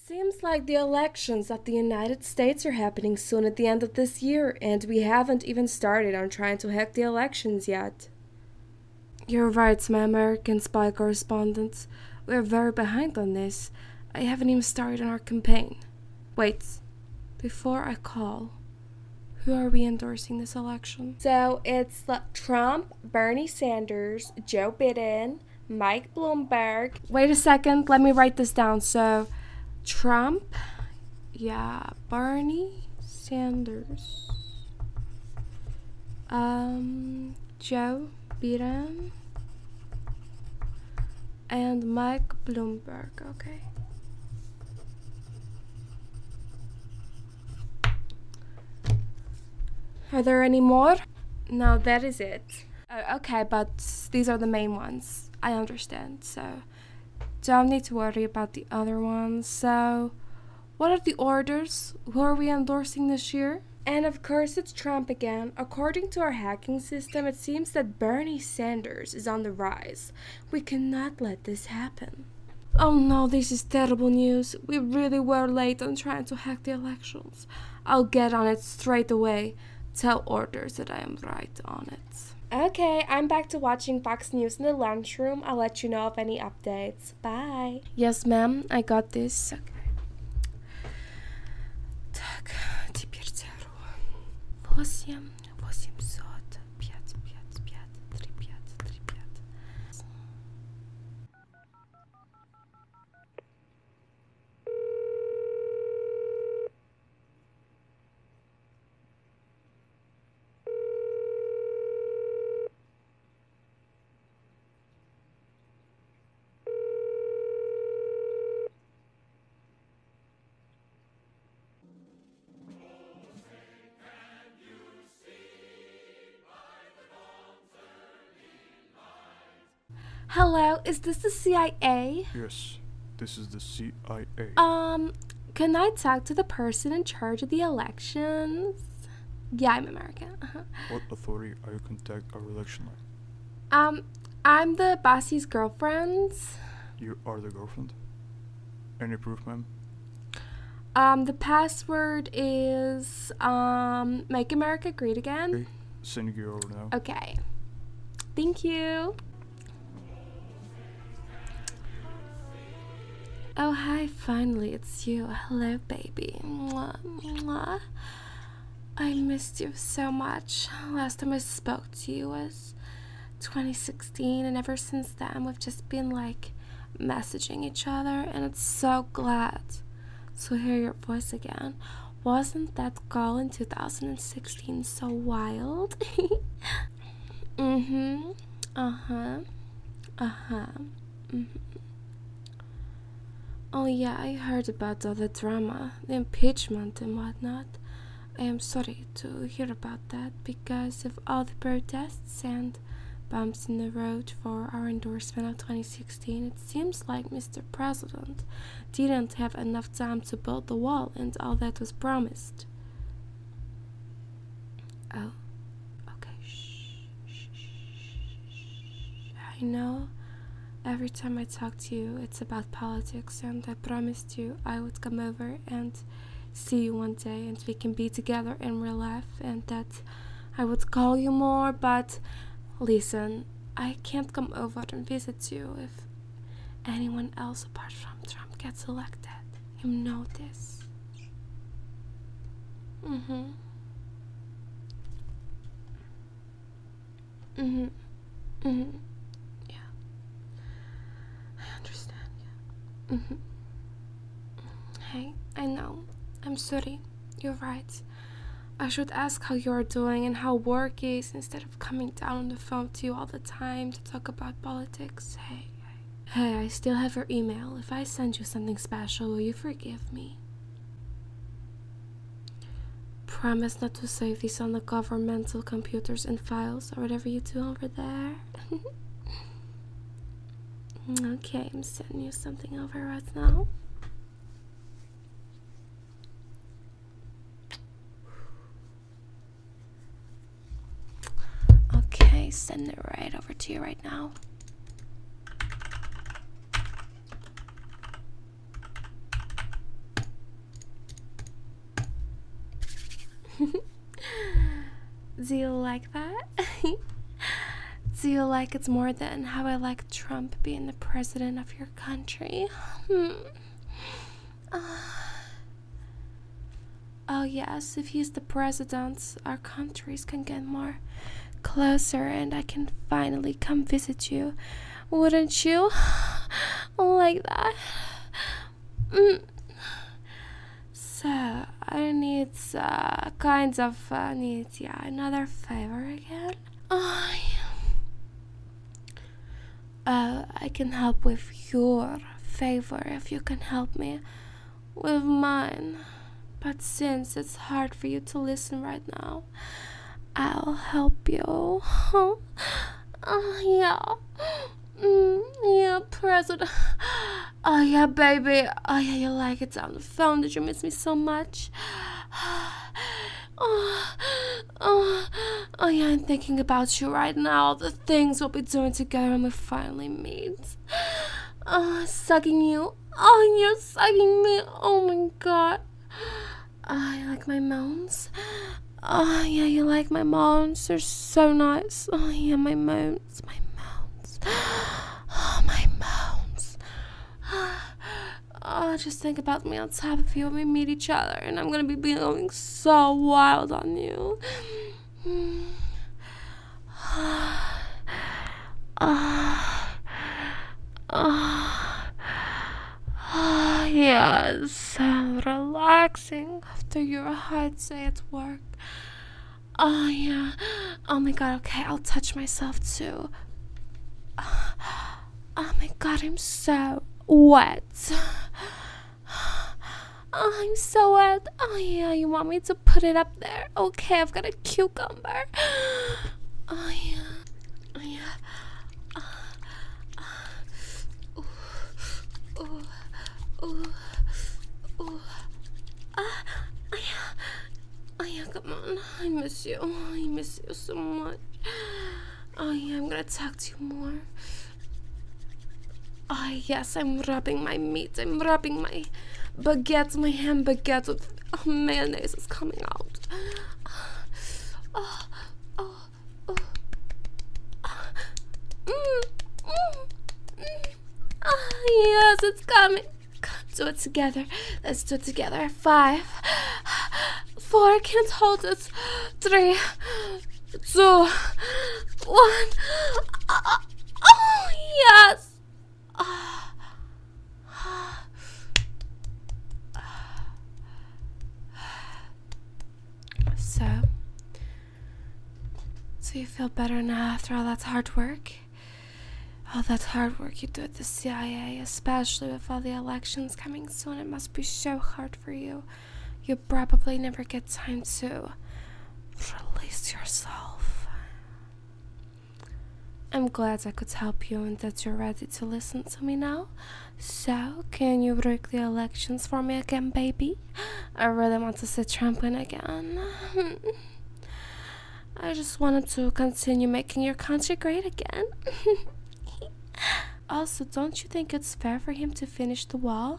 Seems like the elections of the United States are happening soon at the end of this year, and we haven't even started on trying to hack the elections yet. You're right, my American spy correspondent. We're very behind on this. I haven't even started on our campaign. Wait, before I call, who are we endorsing this election? So it's Trump, Bernie Sanders, Joe Biden, Mike Bloomberg. Wait a second, let me write this down. So Trump, Bernie Sanders, Joe Biden, and Mike Bloomberg. Okay. Are there any more? No, that is it. Okay, but these are the main ones. I understand, so don't need to worry about the other ones. So, what are the orders? Who are we endorsing this year? And of course, it's Trump again. According to our hacking system, it seems that Bernie Sanders is on the rise. We cannot let this happen. Oh no, this is terrible news. We really were late on trying to hack the elections. I'll get on it straight away. Tell orders that I am right on it. Okay, I'm back to watching Fox News in the lunchroom. I'll let you know of any updates. Bye. Yes, ma'am, I got this. Okay. Так, теперь цару. 8 800 555 3535. Hello, is this the CIA? Yes, this is the CIA. Can I talk to the person in charge of the elections? Yeah, I'm American. What authority are you contact our election line? I'm the boss's girlfriend. You are the girlfriend? Any proof, ma'am? The password is, Make America Great Again. Okay, sending you over now. Okay. Thank you. Oh, hi, finally, it's you. Hello, baby. Mwah, mwah. I missed you so much. Last time I spoke to you was 2016, and ever since then, we've just been, messaging each other, and it's so glad to hear your voice again. Wasn't that call in 2016 so wild? Mm-hmm. Uh-huh. Uh-huh. Mm-hmm. Oh yeah, I heard about all the drama, the impeachment and whatnot. I am sorry to hear about that because of all the protests and bumps in the road for our endorsement of 2016. It seems like Mr. President didn't have enough time to build the wall and all that was promised. Oh, okay, shh. I know. Every time I talk to you, it's about politics, and I promised you I would come over and see you one day, and we can be together in real life, and that I would call you more, but listen, I can't come over and visit you if anyone else apart from Trump gets elected. You know this. Mm-hmm. Mm-hmm. Mm-hmm. Mm-hmm. Hey, I know. I'm sorry. You're right. I should ask how you're doing and how work is instead of coming down on the phone to you all the time to talk about politics. Hey, I still have your email. If I send you something special, will you forgive me? Promise not to save these on the governmental computers and files or whatever you do over there. Okay, I'm sending you something over right now. Okay, send it right over to you right now. Do you like that? Do you like it more than how I like Trump being the president of your country? Oh yes, if he's the president, our countries can get more closer and I can finally come visit you. Wouldn't you? Like that? So, I need another favor again. I can help with your favor if you can help me with mine. But since it's hard for you to listen right now, I'll help you. Yeah. Yeah, President. Oh, yeah, baby. Oh, yeah, you like it on the phone. Did you miss me so much? Oh, yeah, I'm thinking about you right now. The things we'll be doing together when we finally meet. Sucking you. Oh, you're sucking me. Oh, my God. You like my moans? Oh, yeah, you like my moans? They're so nice. Oh, yeah, my moans. My moans. Oh, my moans. Oh, just think about me on top of you when we meet each other, and I'm gonna be going so wild on you. Yeah, it's so relaxing after your hard day at work. Oh, yeah. Oh, my God, okay, I'll touch myself, too. Oh, my God, I'm so wet. Oh, I'm so wet. Oh, yeah, you want me to put it up there? Okay, I've got a cucumber. Oh, yeah. Oh, yeah. Oh, yeah, come on. I miss you. I miss you so much. Oh, yeah, I'm gonna talk to you more. Oh, yes, I'm rubbing my meat. I'm rubbing my baguette, my ham baguette with mayonnaise is coming out. Yes, it's coming. Do it together. Let's do it together. 5, 4, can't hold it. 3, 2, 1. Oh, yes. So you feel better now after all that hard work? All that hard work you do at the CIA, especially with all the elections coming soon, it must be so hard for you. You probably never get time to release yourself. I'm glad I could help you and that you're ready to listen to me now. So, can you rig the elections for me again, baby? I really want to see Trump win again. I just wanted to continue making your country great again. Also, don't you think it's fair for him to finish the wall?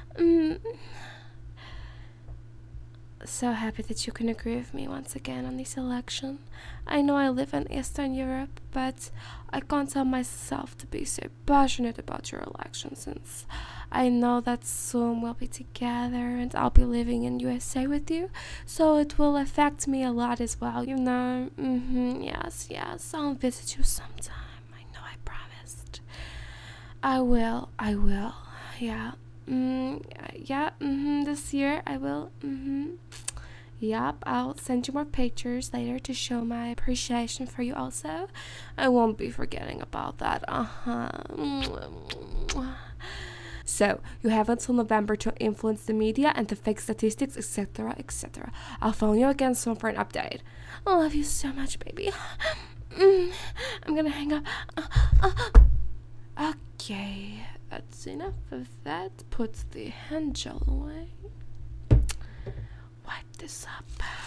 So happy that you can agree with me once again on this election. I know I live in Eastern Europe, but I can't tell myself to be so passionate about your election since I know that soon we'll be together and I'll be living in USA with you, so it will affect me a lot as well, you know. Yes, I'll visit you sometime. I know I promised. I will, yeah. This year I will, Yep, I'll send you more pictures later to show my appreciation for you also. I won't be forgetting about that, So, you have until November to influence the media and to fake statistics, etc., etc. I'll phone you again soon for an update. I love you so much, baby. I'm gonna hang up. Okay, that's enough of that. Put the hand gel away. Wipe this up.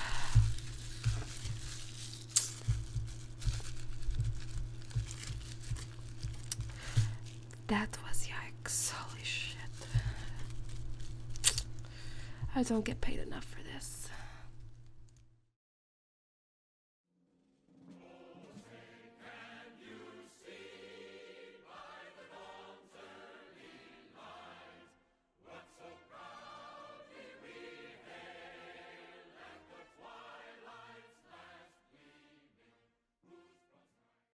That was yikes. Holy shit. I don't get paid enough for this.